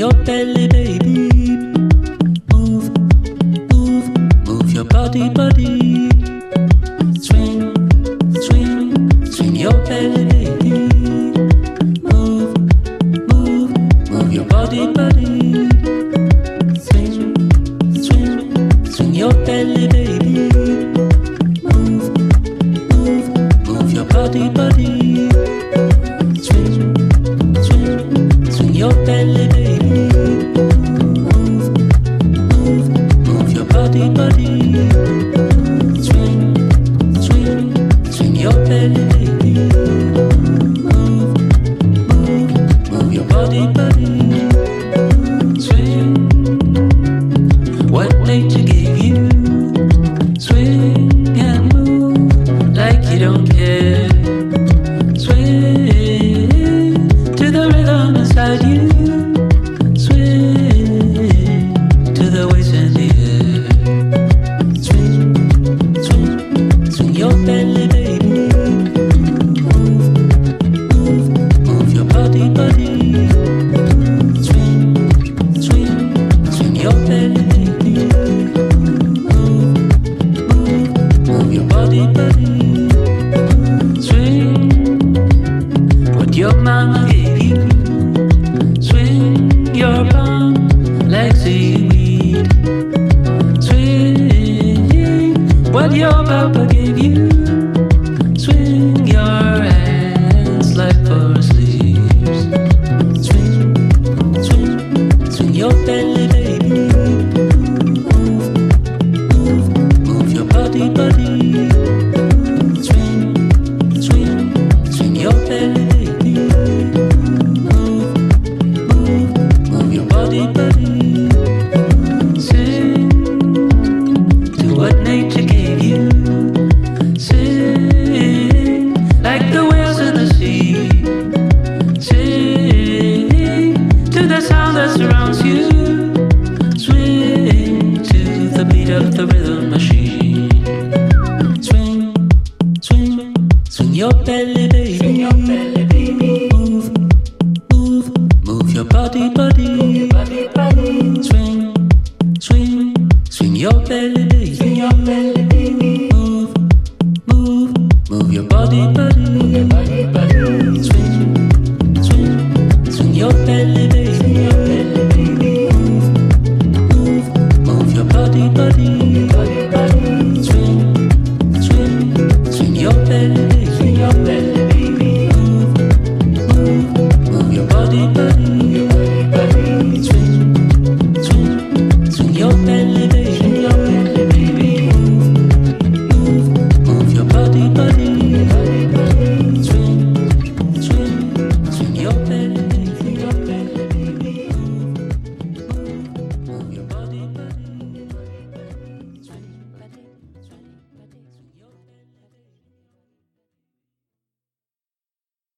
your belly, baby. Move, move, move your body, body. Swing, swing, swing your belly, baby. Move, move, move your body, body. Swing, swing, swing your belly, baby. Move, move, move your body, body. Swing, swing, swing your belly, baby. Move, move, move your body, body. Swing, swing, swing your belly, baby. Move, move, move your body, body. Swing. What nature gave you? Swing and move like you don't care. Swing to the rhythm inside you. Swing to the waves in the air. Swing, swing, swing your belly, baby. Move, move, move your body, body. Swing, swing, swing your belly, baby. Move, move, move your body, body. Swing what your mama gave you. Swing your palm like seaweed. Swing what your papa gave you. Swing your hands like forest leaves. Swing, swing, swing your belly, baby. Move, move, move your body, body. Swing, swing, swing your belly, baby. Move, move, move your body, body. Sing to what nature gave you. Sing like the whales in the sea. Sing to the sound that surrounds you. Swing to the beat of the rhythm machine. Swing, swing, swing your belly, baby. Swing your belly, baby. Move, move, move your body, body. Swing, swing, swing your belly, baby. Swing your belly, baby. Move, move, move your body, body. Swing, swing, swing your belly, baby.